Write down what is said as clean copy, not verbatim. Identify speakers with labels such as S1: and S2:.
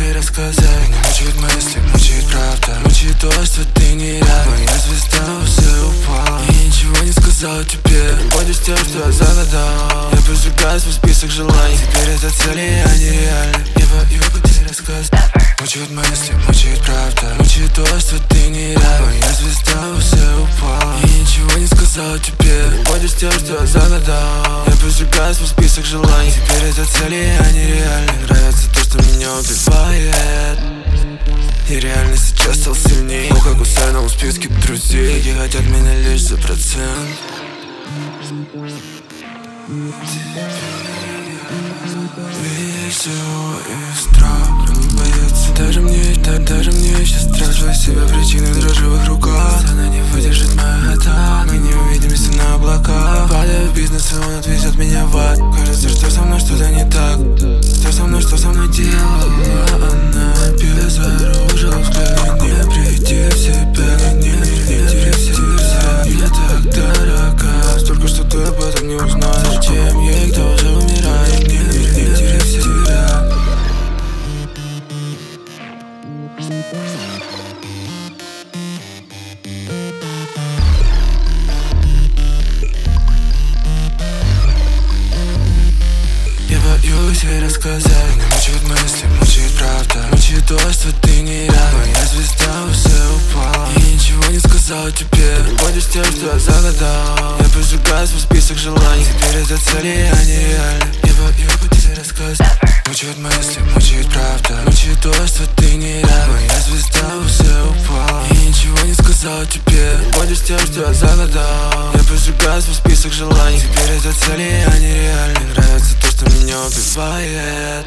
S1: тебе рассказать. Не мучают мысли, мучает правда. Мучает то, что ты не рядом. Моя звезда уже упала и ничего не сказал тебе. Ходишь тем, что я загадал. Я прожигаю свой список желаний. Теперь это цели, а не реальны. Не боюсь тебе рассказать. Мучают мысли, мучает правда. Мучает то, что ты не рядом. Моя звезда уже упала и ничего не сказал тебе. Ходишь тем, что я загадал. Я прожигаю свой список желаний. Теперь это цели, а не реальны. Нравится то, что меня убивает. И реально сейчас стал сильней. Ну как у в новом списке друзей. Многие хотят меня лишь за процент. Видишь всего и страх не боится. Даже мне сейчас страшно себя причины дрожи в их руках. Она не выдержит моих атак. Мы не увидимся на облаках. Падаю в бизнес, и он отвезет меня в ад. Кажется, что со мной что-то не так. Что со мной делала она? Без оружия взгляд. Не приди в себя, не приди в себя. Я так дорога, столько, что ты об этом не узнаешь. Чем ей, кто уже умирает. Не приди в себя. Я боюсь ей рассказать. Не мучают мысли, мучает правда. Мучает то, что ты не рядом. Моя звезда уже упала и ничего не сказал тебе. Ходишь тем, что я загадал. Я прожигаю свой список желаний. Теперь это цели, а не реальны. Я боюсь тебе рассказать. Мучают мысли, мучает правда. Мучает то, что ты не рядом. Моя звезда уже упала и ничего не сказал тебе. Ходишь тем, что я загадал. Я прожигаю свой список желаний. Теперь это цели, а не реальны. Нравится то, что меня убивает.